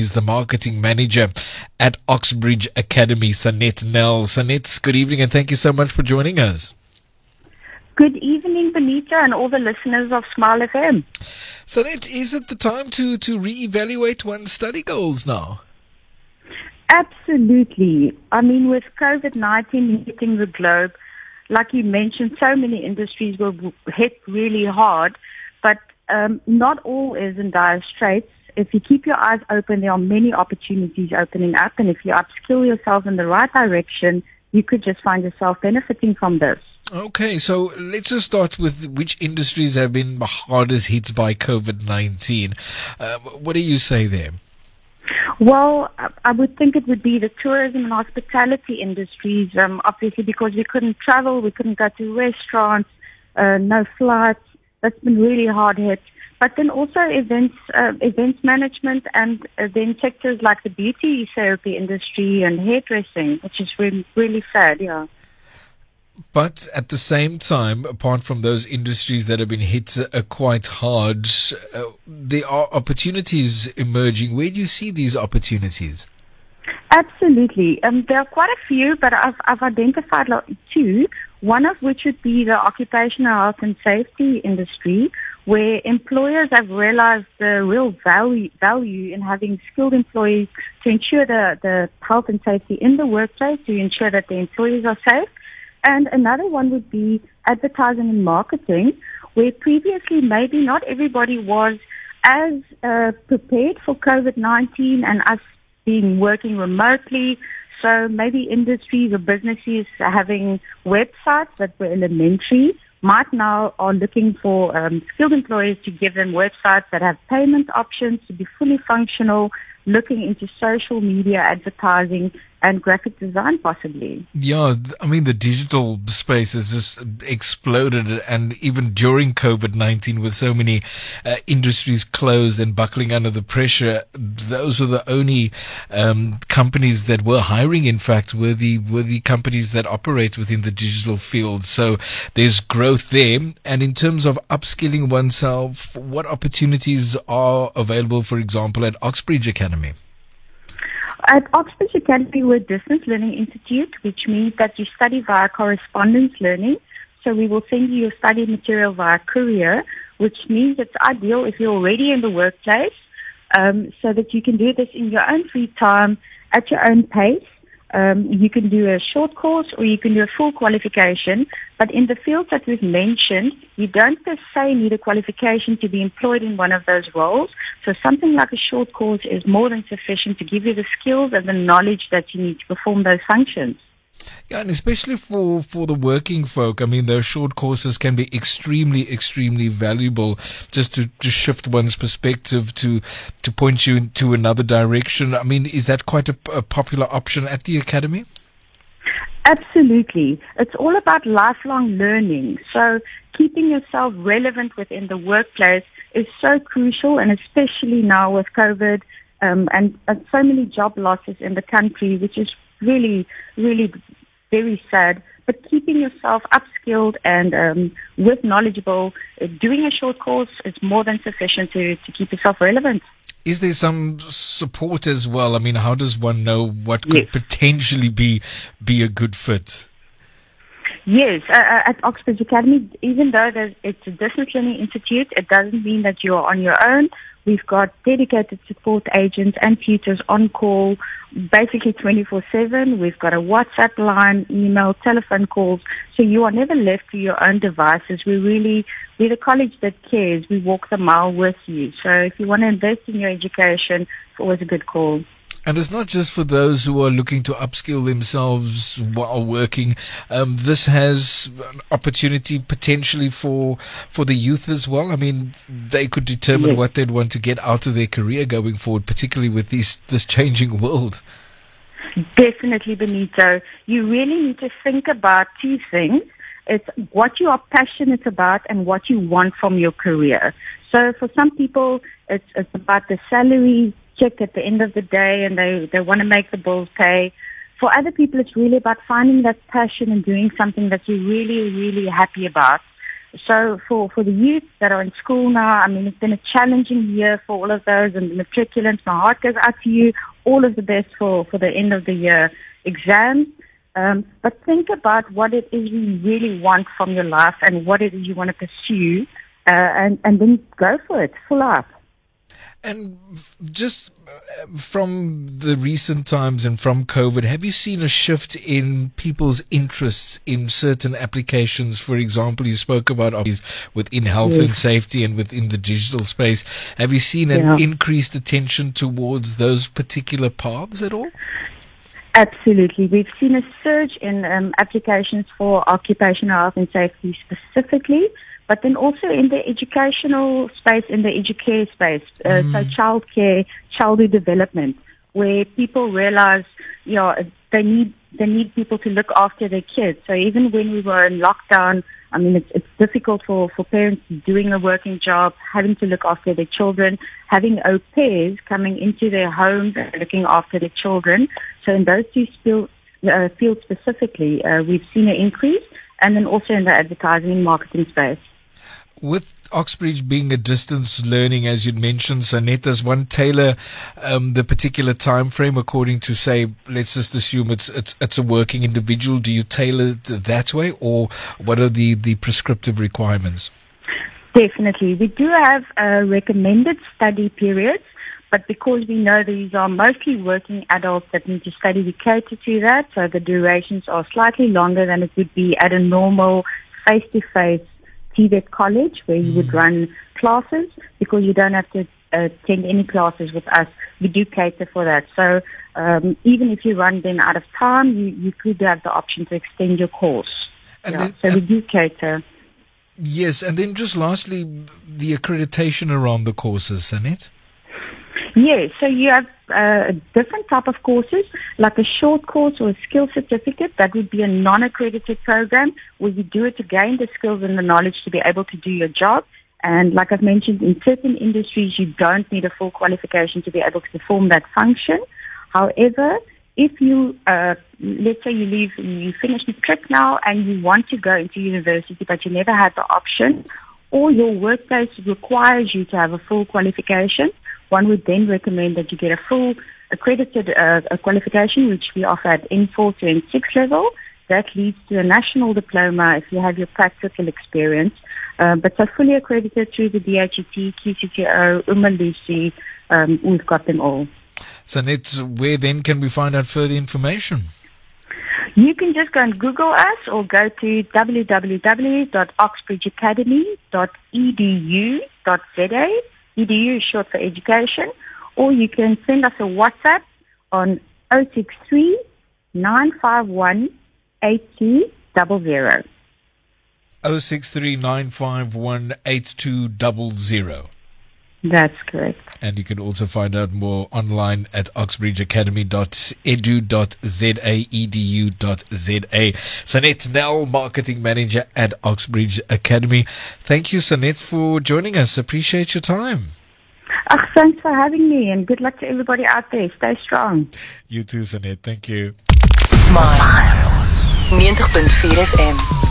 She's the marketing manager at Oxbridge Academy, Sanette Nel. Sanette, good evening and thank you so much for joining us. Good evening, Benita, and all the listeners of Smile FM. Sanette, is it the time to reevaluate one's study goals now? Absolutely. I mean, with COVID-19 hitting the globe, like you mentioned, so many industries were hit really hard, but not all is in dire straits. If you keep your eyes open, there are many opportunities opening up, and if you upskill yourself in the right direction, you could just find yourself benefiting from this. Okay, so let's just start with which industries have been hardest hit by COVID-19. What do you say there? Well, I would think it would be the tourism and hospitality industries, obviously because we couldn't travel, we couldn't go to restaurants, no flights. That's been really hard hit. But then also events management, and then sectors like the beauty therapy industry and hairdressing, which is really, really sad, yeah. But at the same time, apart from those industries that have been hit quite hard, there are opportunities emerging. Where do you see these opportunities? Absolutely. There are quite a few, but I've identified two, one of which would be the occupational health and safety industry, where employers have realized the real value in having skilled employees to ensure the health and safety in the workplace, to ensure that the employees are safe. And another one would be advertising and marketing, where previously maybe not everybody was as prepared for COVID-19 and us working remotely. So maybe industries or businesses having websites that were elementary might now are looking for skilled employees to give them websites that have payment options, to be fully functional, looking into social media advertising and graphic design possibly. Yeah, I mean, the digital space has just exploded, and even during COVID-19 with so many industries closed and buckling under the pressure, those were the only companies that were hiring, in fact, were the companies that operate within the digital field. So there's growth there. And in terms of upskilling oneself, what opportunities are available, for example, at Oxbridge Academy? At Oxbridge Academy, we're a distance learning institute, which means that you study via correspondence learning. So we will send you your study material via courier, which means it's ideal if you're already in the workplace, so that you can do this in your own free time at your own pace. You can do a short course or you can do a full qualification, but in the fields that we've mentioned, you don't per se need a qualification to be employed in one of those roles. So something like a short course is more than sufficient to give you the skills and the knowledge that you need to perform those functions. Yeah, and especially for the working folk, I mean, those short courses can be extremely, extremely valuable just to shift one's perspective, to point you into another direction. I mean, is that quite a popular option at the academy? Absolutely. It's all about lifelong learning. So keeping yourself relevant within the workplace is so crucial, and especially now with COVID and so many job losses in the country, which is really, really very sad. But keeping yourself upskilled and with knowledgeable, doing a short course is more than sufficient to keep yourself relevant. Is there some support as well? I mean, how does one know what could potentially be a good fit? Yes, at Oxbridge Academy, even though it's a distance learning institute, it doesn't mean that you're on your own. We've got dedicated support agents and tutors on call, basically 24/7. We've got a WhatsApp line, email, telephone calls, so you are never left to your own devices. We're the college that cares. We walk the mile with you. So if you want to invest in your education, it's always a good call. And it's not just for those who are looking to upskill themselves while working. This has an opportunity potentially for the youth as well. I mean, they could determine what they'd want to get out of their career going forward, particularly with this changing world. Definitely, Benito. You really need to think about two things. It's what you are passionate about and what you want from your career. So for some people, it's about the salary check at the end of the day, and they want to make the bills pay. For other people, it's really about finding that passion and doing something that you're really, really happy about. So for the youth that are in school now, I mean, it's been a challenging year for all of those, and the matriculants, my heart goes out to you. All of the best for the end of the year exams. But think about what it is you really want from your life and what it is you want to pursue, and then go for it, full up. And just from the recent times and from COVID, have you seen a shift in people's interests in certain applications? For example, you spoke about within health and safety and within the digital space. Have you seen an increased attention towards those particular paths at all? Absolutely. We've seen a surge in applications for occupational health and safety specifically, but then also in the educational space, in the educare space, so childcare, childhood development, where people realize, they need people to look after their kids. So even when we were in lockdown, I mean, it's difficult for parents doing a working job, having to look after their children, having au pairs coming into their homes and looking after their children. So in those two fields specifically, we've seen an increase, and then also in the advertising and marketing space. With Oxbridge being a distance learning, as you'd mentioned, Sanette, does one tailor the particular time frame according to, say, let's just assume it's a working individual? Do you tailor it that way, or what are the prescriptive requirements? Definitely. We do have recommended study periods, but because we know these are mostly working adults that need to study, we cater to that, so the durations are slightly longer than it would be at a normal face-to-face TVET college where you would run classes, because you don't have to attend any classes with us. We do cater for that. So even if you run them out of time, you could have the option to extend your course. So we do cater. Yes, and then just lastly, the accreditation around the courses, Sanette? Yes, so you have a different type of courses, like a short course or a skill certificate. That would be a non-accredited program where you do it to gain the skills and the knowledge to be able to do your job. And like I've mentioned, in certain industries, you don't need a full qualification to be able to perform that function. However, if you, let's say you finish matric now and you want to go into university, but you never had the option, or your workplace requires you to have a full qualification, one would then recommend that you get a full accredited qualification, which we offer at N4 to N6 level. That leads to a national diploma if you have your practical experience. But so fully accredited through the DHET, QCTO, Umalusi, we've got them all. Sanette, where then can we find out further information? You can just go and Google us or go to www.oxbridgeacademy.edu.za. EDU is short for education. Or you can send us a WhatsApp on 063 951 8200. 063 951 8200. That's correct. And you can also find out more online at oxbridgeacademy.edu.za. Sanette Nel, Marketing Manager at Oxbridge Academy. Thank you, Sanette, for joining us. Appreciate your time. Thanks for having me, and good luck to everybody out there. Stay strong. You too, Sanette. Thank you. Smile. 90.4 FM.